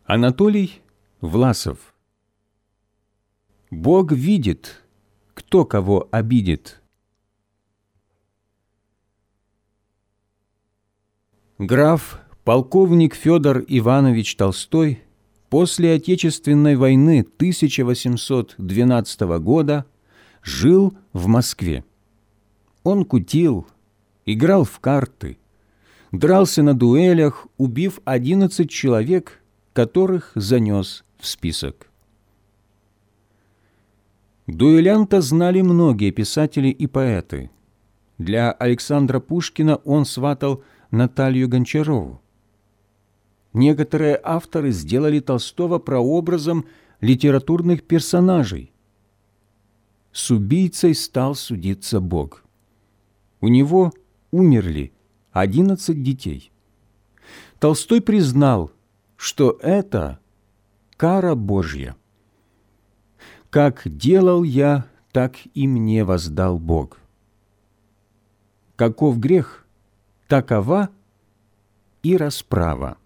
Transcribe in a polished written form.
Анатолий Власов. Бог видит, кто кого обидит. Граф, полковник Федор Иванович Толстой после Отечественной войны 1812 года жил в Москве. Он кутил, играл в карты, дрался на дуэлях, убив 11 человек, которых занес в список. Дуэлянта знали многие писатели и поэты. Для Александра Пушкина он сватал Наталью Гончарову. Некоторые авторы сделали Толстого прообразом литературных персонажей. С убийцей стал судиться Бог. У него умерли 11 детей. Толстой признал, что это кара Божья. «Как делал я, так и мне воздал Бог. Каков грех, такова и расправа».